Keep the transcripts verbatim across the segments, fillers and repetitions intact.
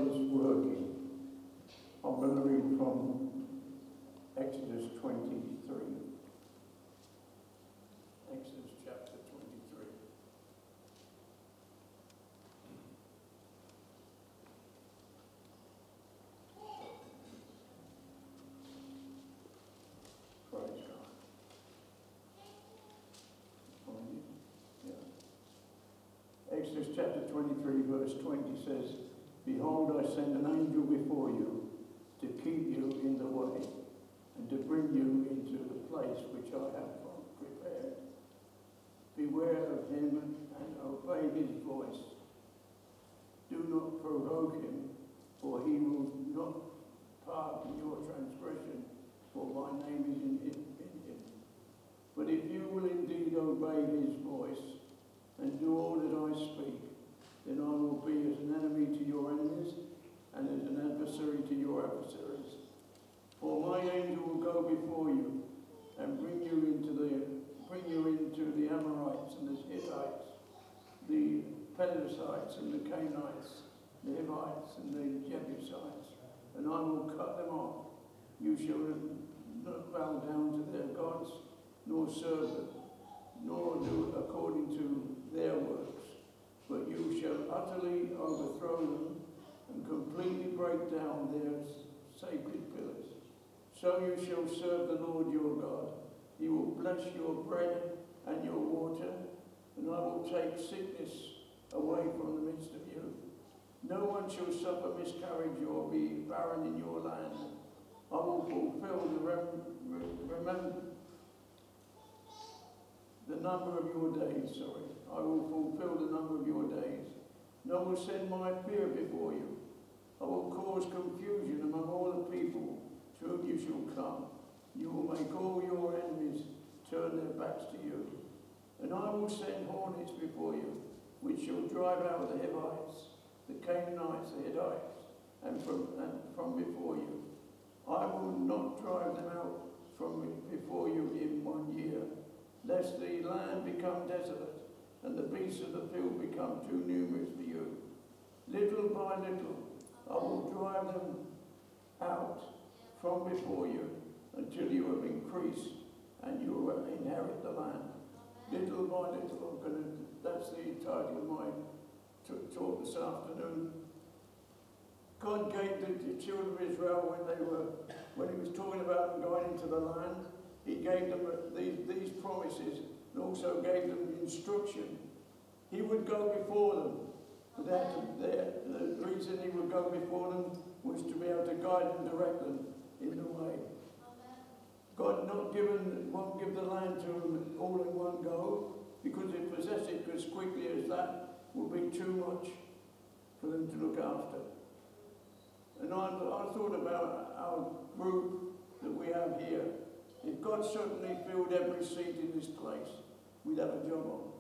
God is working. I'm going to read from Exodus twenty-three. Exodus chapter twenty-three. Praise God. Yeah. Exodus chapter twenty-three verse twenty says, "Behold, I send an angel before you to keep you in the way and to bring you into the place which I have prepared. Beware of him and obey his voice. Do not provoke him, for he will not pardon your transgression, for my name is in, in, in him. But if you will indeed obey his voice and do all that I speak, then I will be as an enemy to your enemies and as an adversary to your adversaries. For my angel will go before you and bring you into the bring you into the Amorites and the Hittites, the Perizzites and the Canaanites, the Hivites and the Jebusites, and I will cut them off. You shall not bow down to their gods, nor serve them, nor do according to their works, but you shall utterly overthrow them and completely break down their sacred pillars. So you shall serve the Lord your God. He will bless your bread and your water, and I will take sickness away from the midst of you. No one shall suffer miscarriage or be barren in your land. I will fulfill the rem- remember the number of your days, sorry. I will fulfill the number of your days. And I will send my fear before you. I will cause confusion among all the people to whom you shall come. You will make all your enemies turn their backs to you. And I will send hornets before you, which shall drive out the Hivites, the Canaanites, the Hittites, and from, and from before you. I will not drive them out from before you in one year, lest the land become desolate and the beasts of the field become too numerous for you. Little by little I will drive them out from before you until you have increased and you will inherit the land. Little by little, I'm going to, that's the title of my t- talk this afternoon. God gave the, the children of Israel when they were, when he was talking about them going into the land, he gave them these, these promises and also gave them instruction. He would go before them. But that, the, the reason he would go before them was to be able to guide and direct them in the way. God not given, won't give the land to them all in one go, because they possess it as quickly as that will be too much for them to look after. And I, I thought about our group that we have here. If God suddenly filled every seat in this place, we'd have a job on.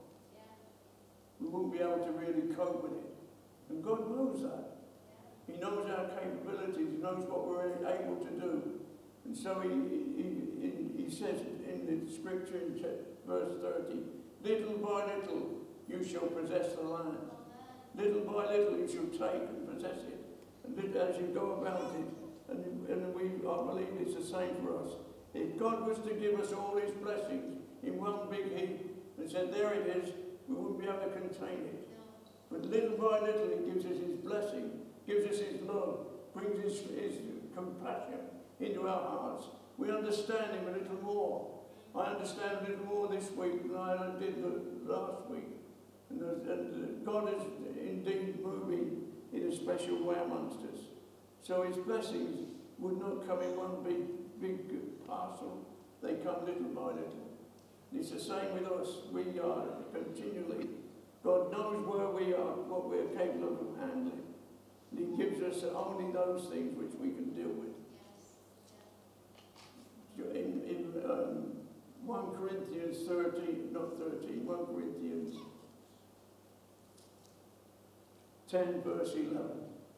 We wouldn't be able to really cope with it. And God knows that. He knows our capabilities. He knows what we're able to do. And so he, he, he, he says in the scripture in verse thirty, little by little you shall possess the land. Little by little you shall take and possess it. And as you go about it, and, and we, I believe it's the same for us. If God was to give us all his blessings in one big heap and said, there it is, we wouldn't be able to contain it. But little by little he gives us his blessing, gives us his love, brings his, his compassion into our hearts. We understand him a little more. I understand a little more this week than I did the last week. And, and God is indeed moving in a special way amongst us. So his blessings would not come in one big, big parcel. They come little by little. And it's the same with us. We are continually, God knows where we are, what we're capable of handling. And he gives us only those things which we can deal with. In, in um, First Corinthians thirteen, not thirteen, First Corinthians ten verse eleven.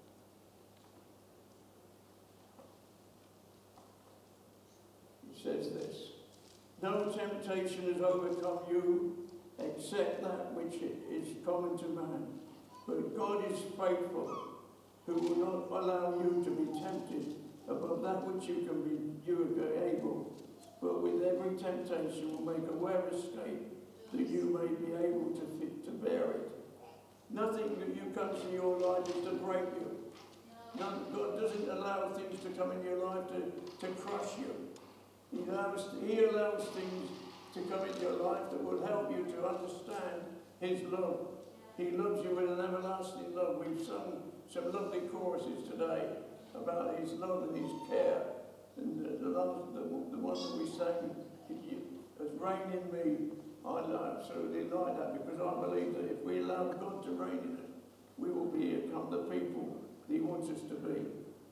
It says this, no temptation has overcome you except that which is common to man. But God is faithful, who will not allow you to be tempted above that which you can be, you are able, but with every temptation will make a way of escape, that you may be able to fit to bear it. Nothing that you come to your life is to break you. None, God doesn't allow things to come in your life to, to crush you. He allows, he allows things to come into your life that will help you to understand his love. He loves you with an everlasting love. We've sung some lovely choruses today about his love and his care. And the, the, the, the one that we sang, as reign in me, I absolutely like that, because I believe that if we allow God to reign in us, we will become the people that he wants us to be.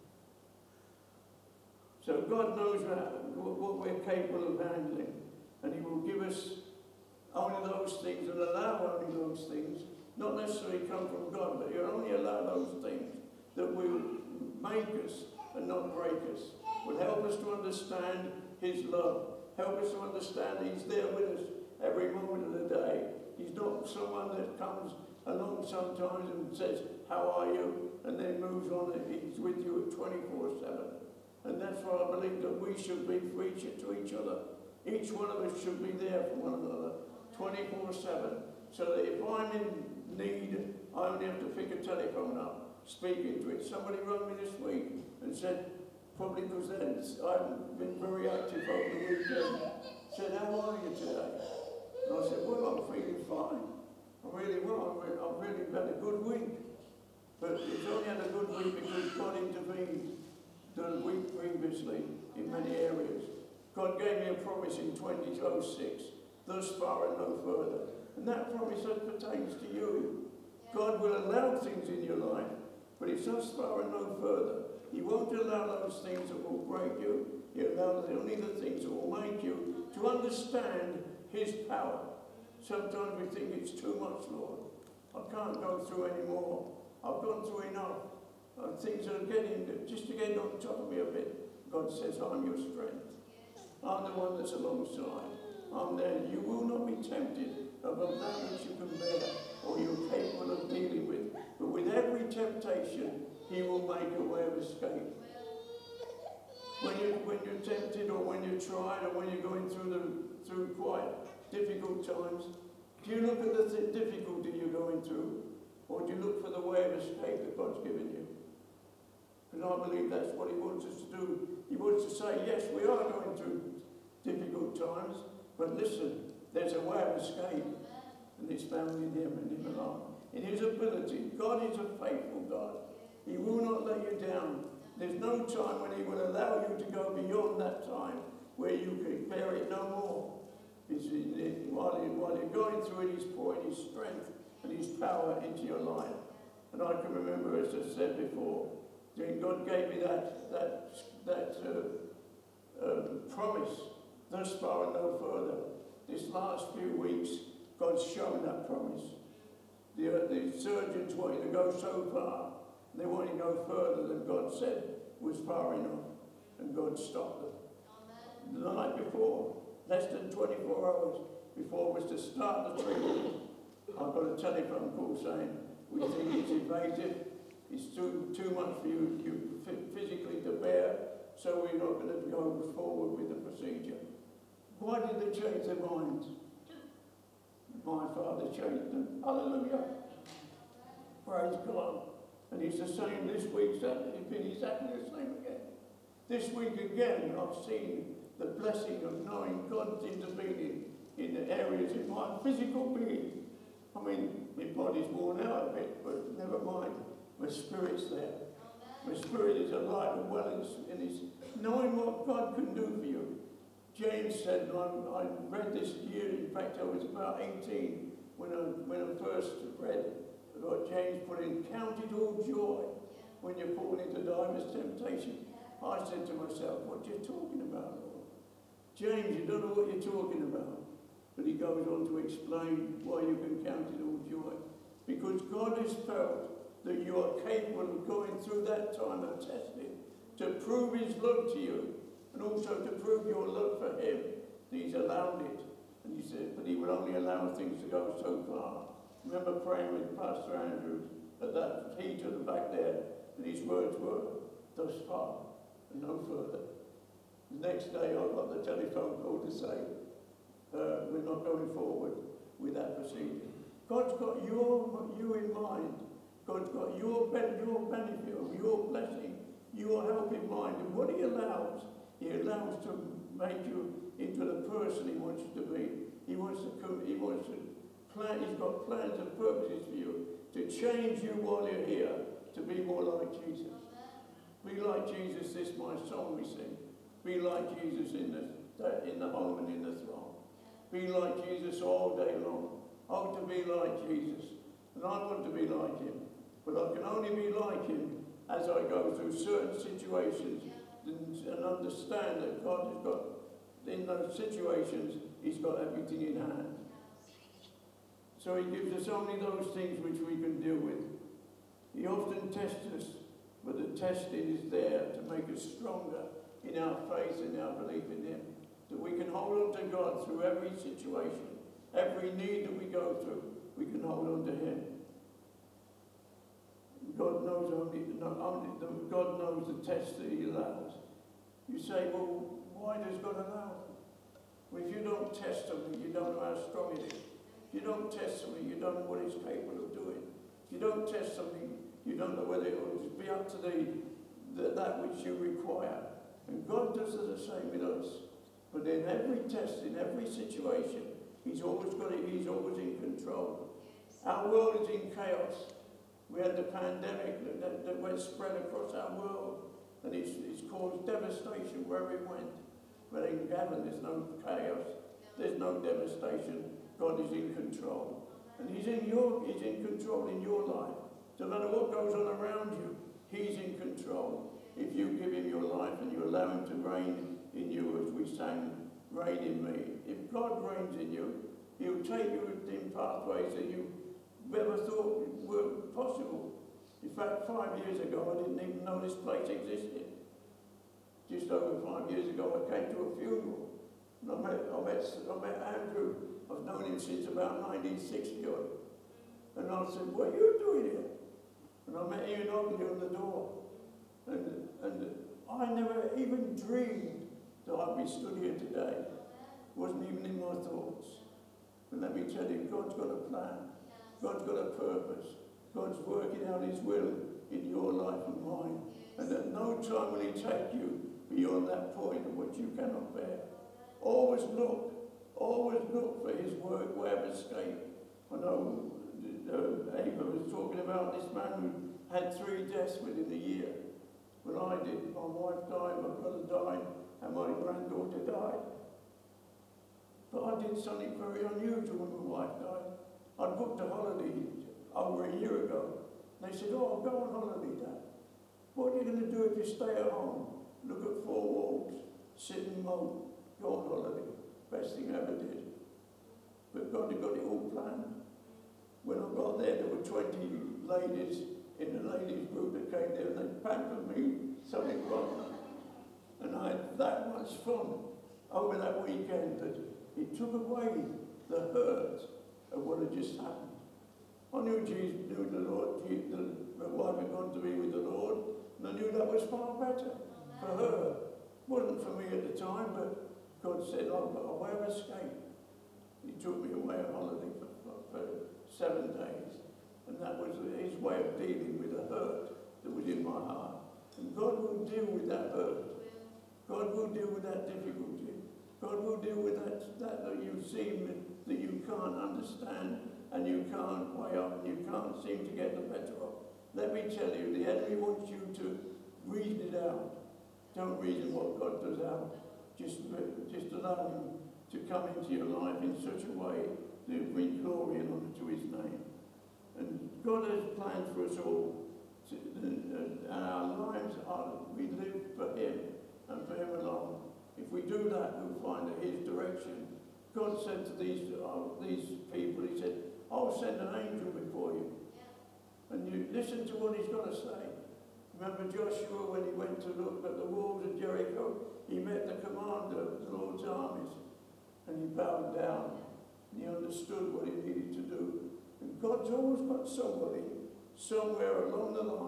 So God knows what, what we're capable of handling, and he will give us only those things and allow only those things, not necessarily come from God, but he'll only allow those things that will make us and not break us, will help us to understand his love, help us to understand he's there with us every moment of the day. He's not someone that comes along sometimes and says, how are you? And then moves on, and he's with you at twenty-four seven. And that's why I believe that we should be for each to each other. Each one of us should be there for one another, twenty-four seven. So that if I'm in need, I only have to pick a telephone up, speak into it. Somebody rang me this week and said, probably because then I haven't been very active over the weekend, said, how are you today? And I said, well, I'm feeling fine. I really well. I've really had a good week. But it's only had a good week because God intervened the week previously in many areas. God gave me a promise in twenty oh six, thus far and no further. And that promise that pertains to you. God will allow things in your life, but it's thus far and no further. He won't allow those things that will break you. He'll allow only the things that will make you to understand his power. Sometimes we think it's too much, Lord. I can't go through any more. I've gone through enough. Uh, things are getting, just to get on top of me a bit. God says, I'm your strength. I'm the one that's alongside. I'm there. You will not be tempted above that which you can bear or you're capable of dealing with. But with every temptation, he will make a way of escape. When, you, when you're tempted or when you're trying or when you're going through, the, through quite difficult times, do you look at the th difficulty you're going through, or do you look for the way of escape that God's given you? And I believe that's what he wants us to do. He wants to say, yes, we are going through difficult times, but listen, there's a way of escape, and it's found in him and him alone. In his ability, God is a faithful God. He will not let you down. There's no time when he will allow you to go beyond that time where you can bear it no more. It's, it, while, you, while you're going through it, he's pouring his strength and his power into your life. And I can remember, as I said before, when God gave me that, that, that uh, uh, promise, thus far and no further. This last few weeks, God's shown that promise. The, uh, the surgeons wanted to go so far, they wanted to go further than God said was far enough, and God stopped them. Amen. The night before, less than twenty-four hours before it was to start the treatment, I got a telephone call saying, we think it's invasive, it's too, too much for you, you physically to bear, so we're not going to go forward with the procedure. Why did they change their minds? My Father changed them. Hallelujah. Praise God. And he's the same this week, it's been exactly the same again. This week again, I've seen the blessing of knowing God's intervening in the areas of my physical being. I mean, my body's worn out a bit, but never mind. My spirit's there. My spirit is alive and well, and it's knowing what God can do for you. James said, and I, I read this year, in fact I was about eighteen when I, when I first read what James put in, count it all joy when you fall into diverse temptation. I said to myself, what are you talking about, Lord? James, you don't know what you're talking about. But he goes on to explain why you can count it all joy. Because God has felt that you are capable of going through that time of testing to prove his love to you and also to prove your love for him. He's allowed it. And he said, but he will only allow things to go so far. I remember praying with Pastor Andrew at that heat at the back there, And his words were, thus far, and no further. The next day I got the telephone call to say, uh, we're not going forward with that procedure. God's got your, you in mind. God's got your, your benefit, your blessing, your help in mind. And what he allows, he allows to make you into the person he wants you to be. He wants to come, he wants to plan, he's got plans and purposes for you to change you while you're here to be more like Jesus. Be like Jesus, this my song we sing. Be like Jesus in the, in the home and in the throng. Be like Jesus all day long. Oh, to be like Jesus. And I want to be like him. But I can only be like him as I go through certain situations and, and understand that God has got, in those situations, he's got everything in hand. So he gives us only those things which we can deal with. He often tests us, but the testing is there to make us stronger in our faith and our belief in him. That we can hold on to God through every situation, every need that we go through, we can hold on to him. God knows only, not only God knows the test that he allows. You say, well, why does God allow them? Well, if you don't test something, you don't know how strong it is. If you don't test something, you don't know what it's capable of doing. If you don't test something, you don't know whether it will be up to the, the, that which you require. And God does the same with us. But in every test, in every situation, he's always got it, he's always in control. Our world is in chaos. We had the pandemic that, that, that went spread across our world, and it's, it's caused devastation wherever it went. But in heaven, there's no chaos, there's no devastation. God is in control, and He's in your, He's in control in your life. No matter what goes on around you, He's in control. If you give Him your life and you allow Him to reign in you, as we sang, "Reign in me." If God reigns in you, He'll take you in pathways that you never thought were possible. In fact, five years ago, I didn't even know this place existed. Just over five years ago, I came to a funeral. And I met, I met, I met Andrew. I've known him since about nineteen sixty. And I said, "What are you doing here?" And I met Ian Ogley on the door. And, and I never even dreamed that I'd be stood here today. It wasn't even in my thoughts. But let me tell you, God's got a plan. God's got a purpose. God's working out His will in your life and mine. And at no time will He take you beyond that point of what you cannot bear. Always look, always look for His work, way of escape. I know uh, Ava was talking about this man who had three deaths within a year. Well, I did. My wife died, my brother died, and my granddaughter died. But I did something very unusual when my wife died. I booked a holiday over a year ago. They said, "Oh, go on holiday, Dad. What are you going to do if you stay at home? Look at four walls, sit and moan, go on holiday." Best thing I ever did. But God had got it all planned. When I got there, there were twenty ladies in the ladies group that came there, and they pampered me something wrong. And I had that much fun over that weekend that it took away the hurt of what had just happened. I knew Jesus, knew the Lord, the, the wife had gone to be with the Lord, and I knew that was far better for her. It wasn't for me at the time, but God said, "I've got a way of escape." He took me away on holiday for, for, for seven days, and that was His way of dealing with the hurt that was in my heart. And God will deal with that hurt. God will deal with that difficulty. God will deal with that, that that you seem that you can't understand and you can't weigh up and you can't seem to get the better of. Let me tell you, the enemy wants you to reason it out. Don't reason what God does out. Just, just allow Him to come into your life in such a way to bring glory and honour to His name. And God has plans for us all. To, and our lives are, we live for Him and for Him alone. If we do that, we'll find that His direction. God said to these, uh, these people, He said, "I'll send an angel before you." Yeah. And you listen to what He's got to say. Remember Joshua, when he went to look at the walls of Jericho, he met the commander of the Lord's armies, and he bowed down, and he understood what he needed to do. And God's always got somebody, somewhere along the line,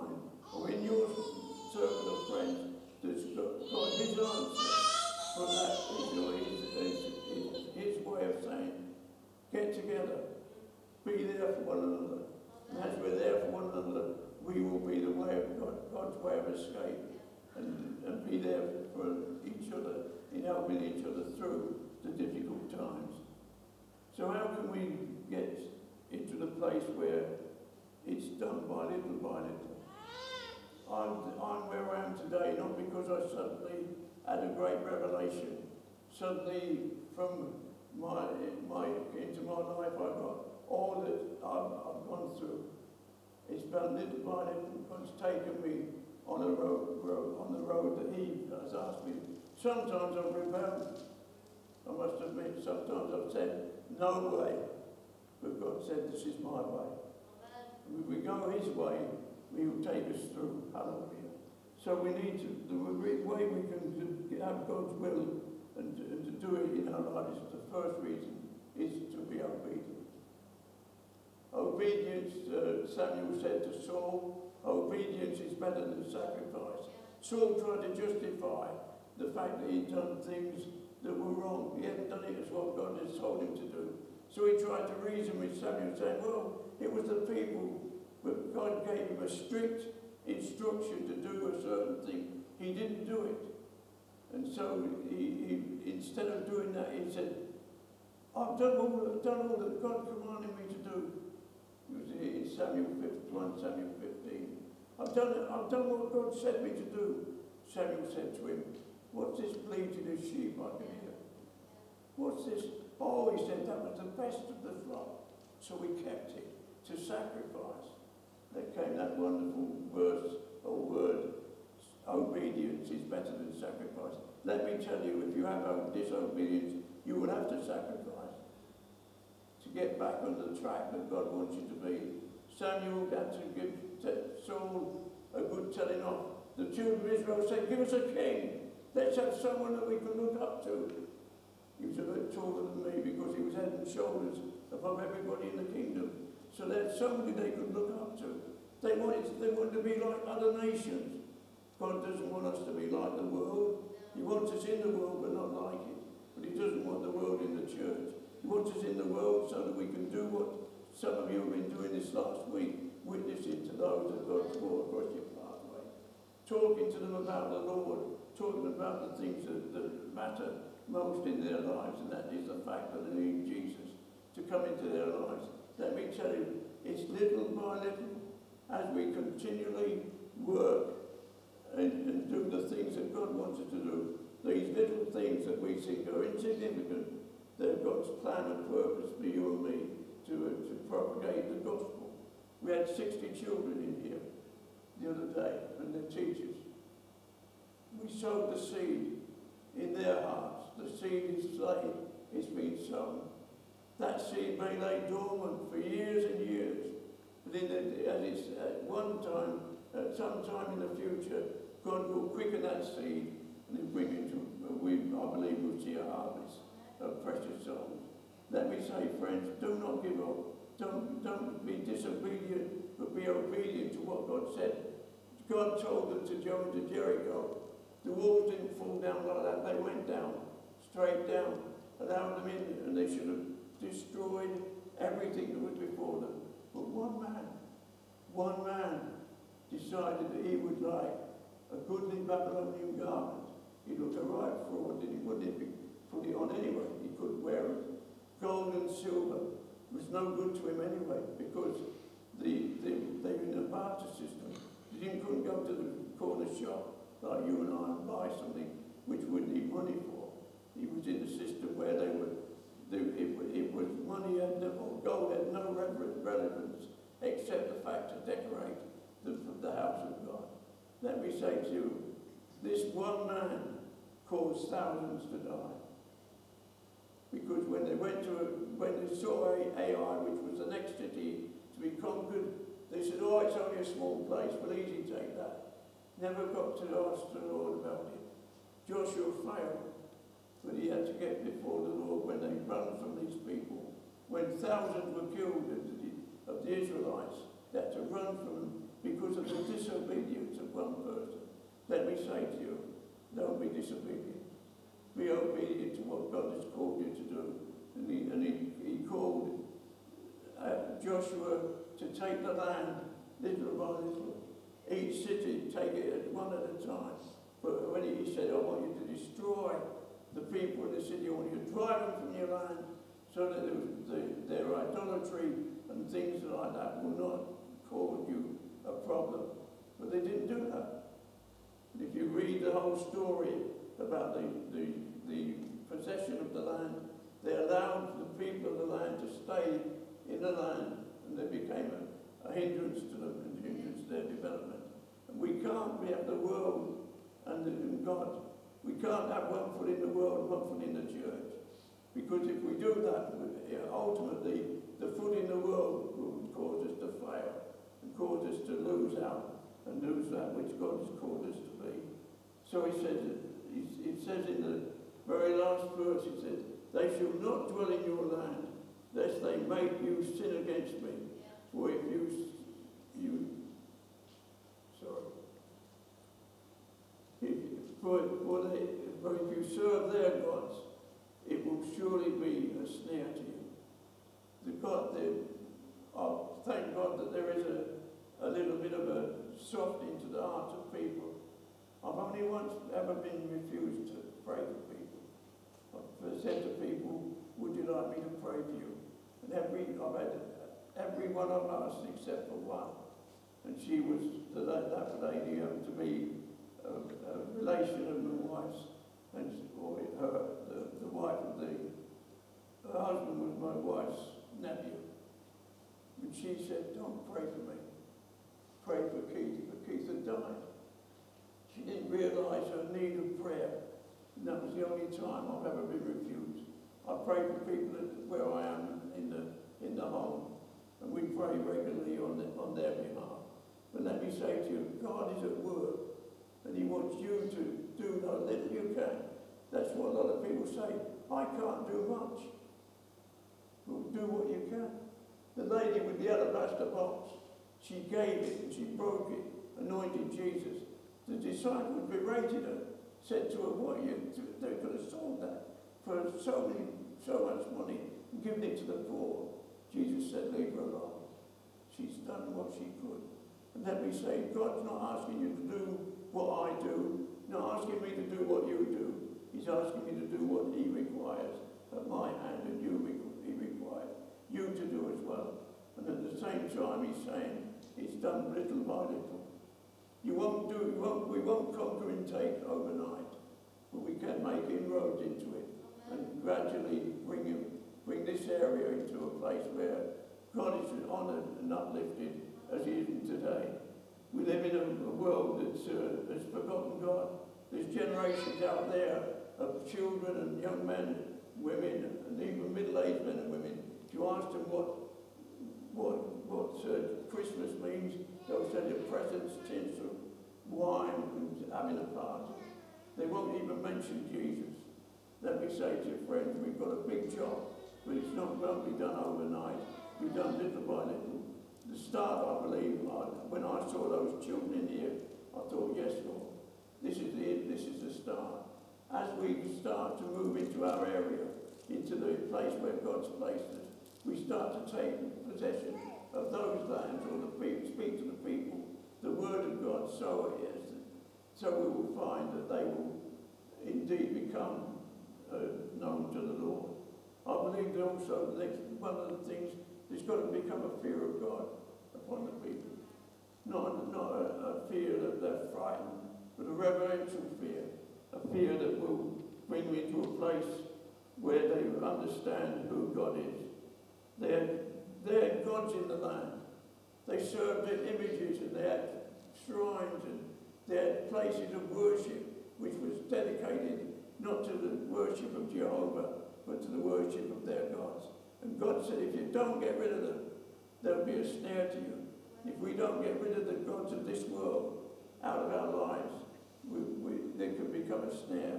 or in your circle of friends that's got, got his answer for that, is your, his, his, his, his way of saying, get together, be there for one another. And as we're there for one another, we will be the way of God, God's way of escape, and, and be there for each other, in helping each other through the difficult times. So how can we get into the place where it's done by little by little? I'm, I'm where I am today, not because I suddenly had a great revelation. Suddenly, from my, my into my life, I got all that I've, I've gone through. It's done little by little. God's taken me on a road, road, on the road that He has asked me. Sometimes I've rebelled. I must admit, sometimes I've said, no way. But God said, this is my way. And if we go His way, He will take us through. Hallelujah. So we need to, the way we can have God's will and to, and to do it in our lives, the first reason is to be obedient. Obedience, uh, Samuel said to Saul, obedience is better than sacrifice. Saul tried to justify the fact that he'd done things that were wrong. He hadn't done it as what God has told him to do. So he tried to reason with Samuel, saying, well, it was the people, but God gave him a strict instruction to do a certain thing. He didn't do it. And so he, he instead of doing that, he said, I've done all, I've done all that God commanded me to do. It was in Samuel fifty-one, Samuel fifteen. I've done it, I've done what God said me to do. Samuel said to him, what's this bleating of sheep I can hear? What's this? Oh, he said, that was the best of the flock. So we kept it to sacrifice. There came that wonderful verse or word, obedience is better than sacrifice. Let me tell you, if you have disobedience, you will have to sacrifice to get back on the track that God wants you to be. Samuel had to give Saul a good telling off. The children of Israel said, give us a king. Let's have someone that we can look up to. He was a bit taller than me because he was head and shoulders above everybody in the kingdom. So there's somebody they could look up to. They wanted, they wanted to be like other nations. God doesn't want us to be like the world. He wants us in the world but not like it. But He doesn't want the world in the church. He wants us in the world so that we can do what some of you have been doing this last week, witnessing to those that God's brought across your pathway. Talking to them about the Lord, talking about the things that, that matter most in their lives, and that is the fact that they need Jesus to come into their lives. Let me tell you, it's little by little, as we continually work and, and do the things that God wants us to do, these little things that we think are insignificant, they're God's plan and purpose for you and me to, uh, to propagate the gospel. We had sixty children in here the other day, and their teachers. We sowed the seed in their hearts. The seed is laid, it's been sown. That seed may lay dormant for years and years, but in the, at, its, at one time, at some time in the future, God will quicken that seed and He'll bring it to, we, I believe we'll see a harvest of precious souls. Let me say, friends, do not give up. Don't, don't be disobedient, but be obedient to what God said. God told them to go into Jericho. The walls didn't fall down like that. They went down, straight down, allowed them in, and they should have destroyed everything that was before them. But one man, one man decided that he would like a goodly Babylonian garment. He looked a right fraud, didn't he? Wouldn't he put it on anyway? He couldn't wear it. Gold and silver was no good to him anyway, because the, the, they were in a barter system. He couldn't go to the corner shop like you and I and buy something which would need money for. He was in a system where they were, they, it, it was money had no, or gold had no relevance except the fact to decorate the, the house of God. Let me say to you, this one man caused thousands to die. Because when they went to, a, when they saw Ai, which was the next city to be conquered, they said, oh, it's only a small place, we'll easily take that. Never got to ask the Lord about it. Joshua failed, but he had to get before the Lord when they run from these people. When thousands were killed of the, of the Israelites, they had to run from them. because of the disobedience of one person. Let me say to you, don't be disobedient. Be obedient to what God has called you to do. And he, and he, he called uh, Joshua to take the land little by little. Each city, take it one at a time. But when he said, I want you to destroy the people in the city, I want you to drive them from your land, so that the, the, their idolatry and things like that will not cause you a problem. But they didn't do that. And if you read the whole story about the, the, the possession of the land, they allowed the people of the land to stay in the land, and they became a, a hindrance to them and hindrance to their development. And we can't, we have the world and, the, and God. We can't have one foot in the world and one foot in the church. Because if we do that, ultimately, the foot in the world will cause us to fail and cause us to lose out and lose that which God has called us to be. So he says, it says in the very last verse, it says, they shall not dwell in your land, lest they make you sin against me. For if you, you sorry, if, for, for, they, for if you serve their gods, it will surely be a snare to you. The God, the, oh, thank God that there is a, a little bit of a softening to the hearts of people. I've only once ever been refused to pray for people. I've said to people, would you like me to pray for you? And every, I've had every one I've asked except for one. And she was, the, that lady happened to be a, a relation of my wife's, and or her, the, the wife of the, her husband was my wife's nephew. And she said, don't pray for me. Pray for Keith, but Keith had died. She didn't realise her need of prayer. And that was the only time I've ever been refused. I pray for people at where I am in the in the home, and we pray regularly on the, on their behalf. But let me say to you, God is at work, and He wants you to do the little you can. That's what a lot of people say. I can't do much. Well, do what you can. The lady with the alabaster box, she gave it and she broke it, anointed Jesus. The disciples berated her, said to her, what you, they could have sold that for so many, so much money and given it to the poor. Jesus said, leave her alone. She's done what she could. And let me say, God's not asking you to do what I do, not asking me to do what you do. He's asking me to do what He requires at my hand, and you He requires you to do as well. And at the same time, He's saying, it's done little by little. You won't do, you won't, we won't conquer and take overnight, but we can make inroads into it and gradually bring him, bring this area into a place where God is honoured and uplifted as He is today. We live in a, a world that's uh, has forgotten God. There's generations out there of children and young men, women, and even middle-aged men and women. If you ask them what what what uh, Christmas means, they'll send you presents, tinsel, wine, and having a party. They won't even mention Jesus. Let me say to you, friends, we've got a big job, but it's not going to be done overnight. We've done little by little. The start, I believe, I, when I saw those children in here, I thought, yes, Lord, this is it, this is the start. As we start to move into our area, into the place where God's placed us, we start to take possession of those lands, or the people, speak to the people, the word of God, so it is. So we will find that they will indeed become uh, known to the Lord. I believe that also the next, one of the things, there's got to become a fear of God upon the people. Not, not a, a fear that they're frightened, but a reverential fear. A fear that will bring me to a place where they understand who God is. They had, they had gods in the land. They served their images, and they had shrines, and they had places of worship which was dedicated not to the worship of Jehovah, but to the worship of their gods. And God said, if you don't get rid of them, there'll be a snare to you. If we don't get rid of the gods of this world out of our lives, we, we, they could become a snare.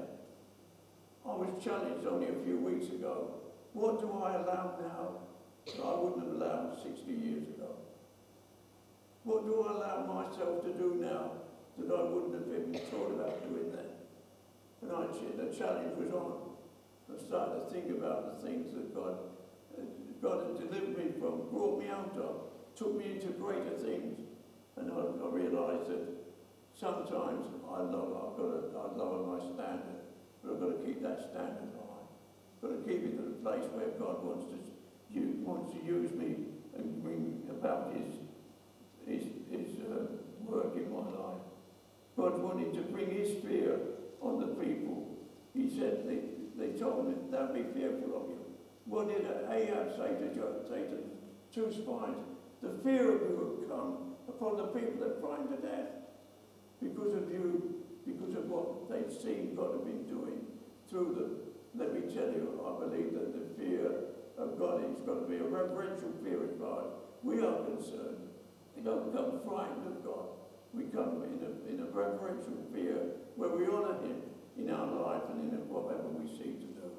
I was challenged only a few weeks ago. What do I allow now that I wouldn't have allowed sixty years ago? What do I allow myself to do now that I wouldn't have even thought about doing then? And I, the challenge was on. I started to think about the things that God, God had delivered me from, brought me out of, took me into greater things. And I, I realised that sometimes I love, I've got to, I lower my standard, but I've got to keep that standard high. I've got to keep it to the place where God wants to, use, wants to use me and bring about His, His, His uh, work in my life. God wanted to bring His fear on the people. He said, they, they told him, don't be fearful of you. What did Ahab say to, Jo- say to two spies? The fear of you will come upon the people that fry to death because of you, because of what they've seen God have been doing through them. Let me tell you, I believe that the fear of God has got to be a reverential fear of God. We are concerned. We don't come frightened of God. We come in a, in a reverential fear where we honour Him in our life and in whatever we see to do.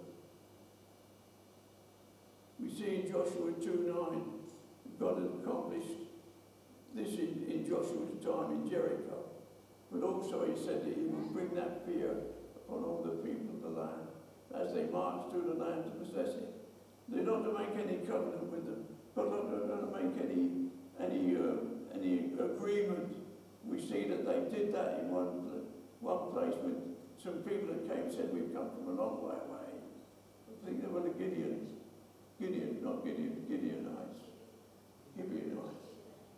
We see in Joshua two nine, God had accomplished this in, in Joshua's time in Jericho. But also He said that He would bring that fear upon all the people of the land as they marched through the land to possess it. They're not to make any covenant with them. God not to make any any uh, any agreement. We see that they did that in one one place with some people that came and said, we've come from a long way away. I think they were the Gideons. Gideon, not Gideon, Gideonites. Gibeonites.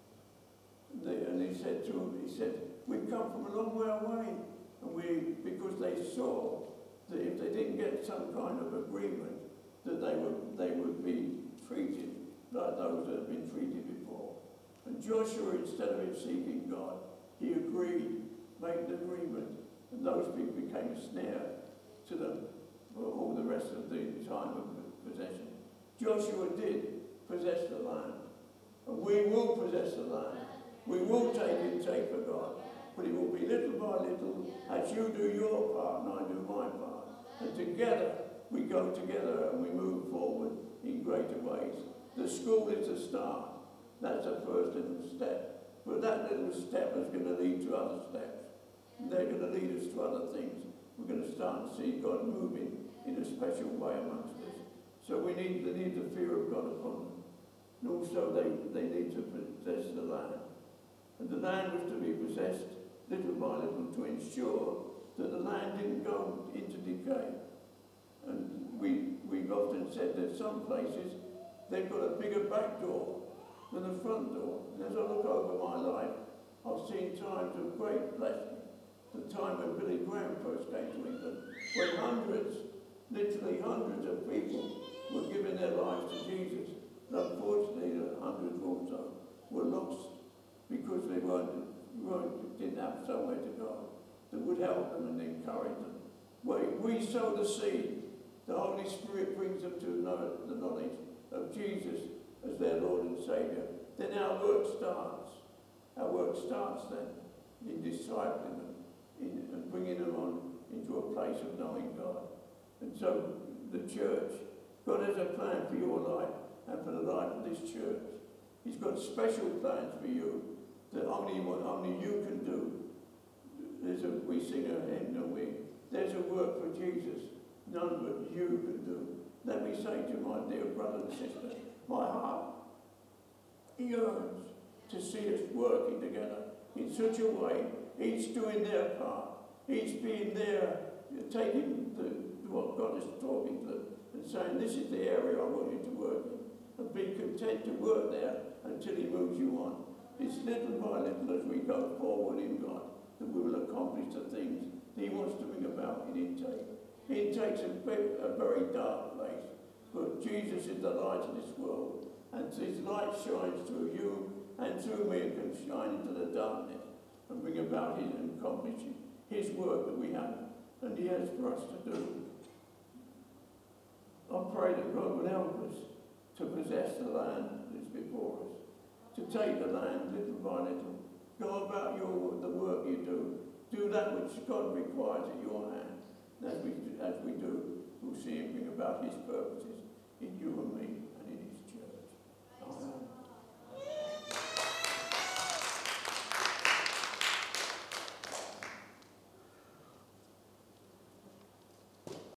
They, and he said to them, he said, we've come from a long way away. And we, because they saw that if they didn't get some kind of agreement, that they would, they would be treated like those that had been treated before. And Joshua, instead of him seeking God, he agreed, made an agreement, and those people became a snare to them for all the rest of the time of possession. Joshua did possess the land, and we will possess the land. We will take it, take for God, but it will be little by little as you do your part and I do my part. And together, we go together and we move forward in greater ways. The school is the start. That's the first little step. But that little step is going to lead to other steps. They're going to lead us to other things. We're going to start to see God moving in a special way amongst us. So we need, they need the fear of God upon them. And also they, they need to possess the land. And the land was to be possessed little by little to ensure that the land didn't go into decay. And we, we've often said that some places they've got a bigger back door than the front door. And as I look over my life, I've seen times of great blessing. The time when Billy Graham first came to England, when hundreds, literally hundreds of people were giving their lives to Jesus. And unfortunately, the hundreds also were lost because they weren't, weren't, didn't have somewhere to go that would help them and encourage them. We, we sow the seed. The Holy Spirit brings them to know the knowledge of Jesus as their Lord and Saviour. Then our work starts. Our work starts then in discipling them, in, and bringing them on into a place of knowing God. And so the church, God has a plan for your life and for the life of this church. He's got special plans for you that only only you can do. There's a, we sing a hymn, don't we? There's a work for Jesus, none but you can do. Let me say to my dear brother and sister, my heart yearns to see us working together in such a way, each doing their part, each being there, taking the, what God is talking to them and saying, this is the area I want you to work in, and be content to work there until He moves you on. It's little by little as we go forward in God that we will accomplish the things that He wants to bring about in intake. Intake's a, a very dark place, but Jesus is the light of this world, and His light shines through you and through me and can shine into the darkness and bring about His and accomplishing His work that we have and He has for us to do. I pray that God will help us to possess the land that's before us, to take the land little by little. Go about your the work you do. Do that which God requires at your hand. And as we, as we do, we'll see Him bring about His purposes in you and me.